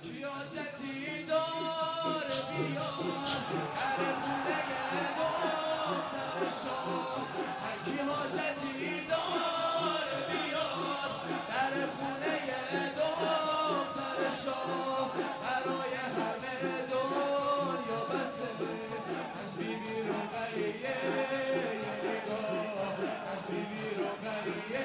کی حاجتی داره بیاد در خونه دختر شاه کی حاجتی داره بیاد در خونه دختر شاه برای همه دنیا بسته از بیبی رقیه از بیبی رقیه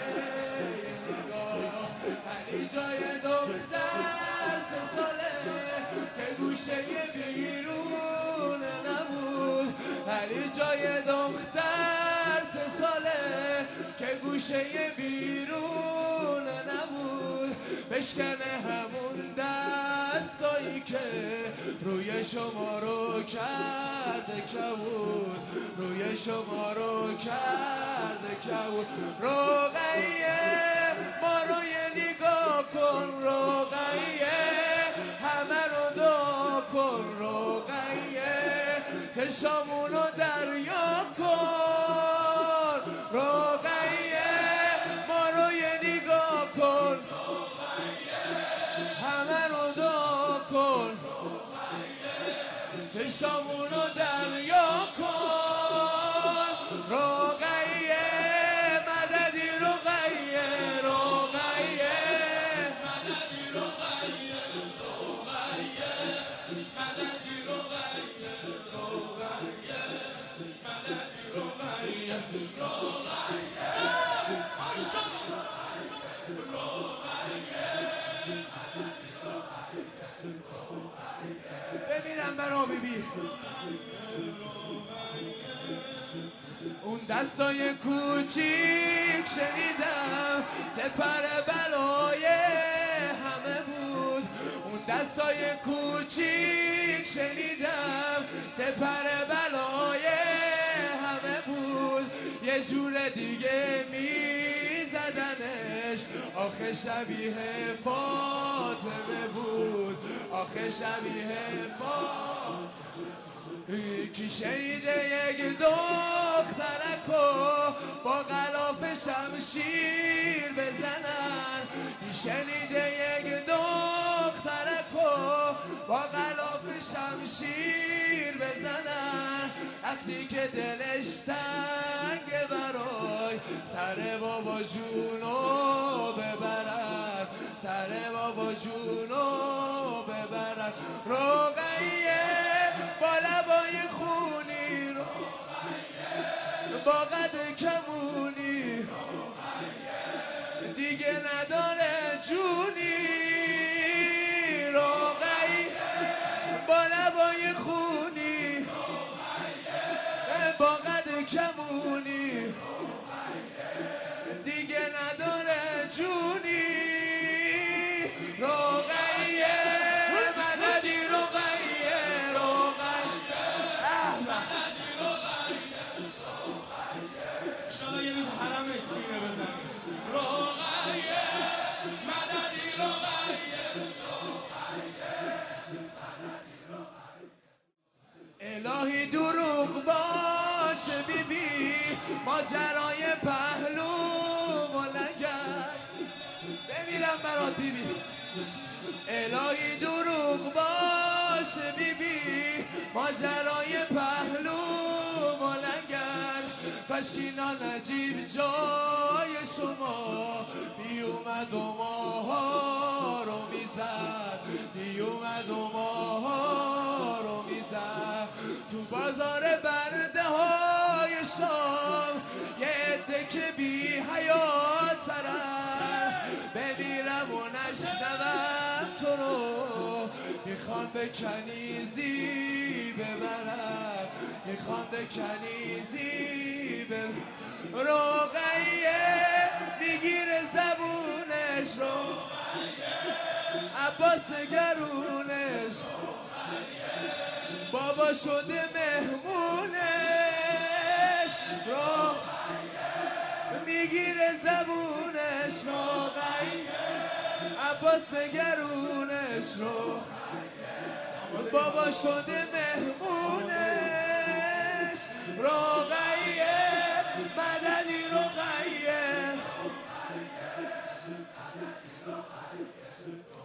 علی جای دختر 3 ساله که گوشه بیرون نبود علی جای دختر 3 ساله که گوشه بیرون نبود بشکنه همون دستایی که روی شما رو کرده کبود روی شما رو کرده کبود رقیه ما رو یه نگاه کن رقیه همه رو دعا کن رقیه چشامونو دریا کن رقیه ما رو یه نگاه کن همه رو دعا کن چشامونو دریا کن رقیه مددی رقیه رقیه مددی رقیه رقیه مددی رقیه رقیه مددی رقیه ببینم برا بیبی اون دستای کوچیک شنیدم سپر بلای همه بود اون دستای کوچیک شنیدم سپر بلای همه بود یه جور دیگه میزدنش آخه شبیه فاطمه بود آخه شبیه فاطمه کی شنیده یک دخترکو با غلاف شمشیر بزنن کی شنیده یک دخترکو با غلاف شمشیر بزنن وقتی که دلش تنگه برای سر بابا جونو ببرد سر بابا جونو ببرد رقیه با لبای خونی با قد کمونی دیگه نداره جونی رقیه با لبای خونی با قد کمونی دیگه نداره جونی رقیه مددی رقیه رقیه مددی رقیه شما یه روز حرم سینه بزن رقیه مددی رقیه الهی دروغ باشه بیبی ماجرای پهلو و لگد بمیرم برات بیبی الهی دروغ باشه بیبی ماجرای پهلو و لگد کاشکینا نجیب جای شما بیومد و ماها رو میزد بیومد و ماها رو میزد تو بازار برده های شام یه عده که بی حیاترن بمیرم و نشنوم تو رو میخوان به کنیزی ببرم میخوان به کنیزی ببرم رقیه میگیره زبونش رو عباس گرونش بابا شده مهمونش رو میگیره زبونش رقیه عباس گرونش رو بابا شده مهمونش رقیه مددی رقیه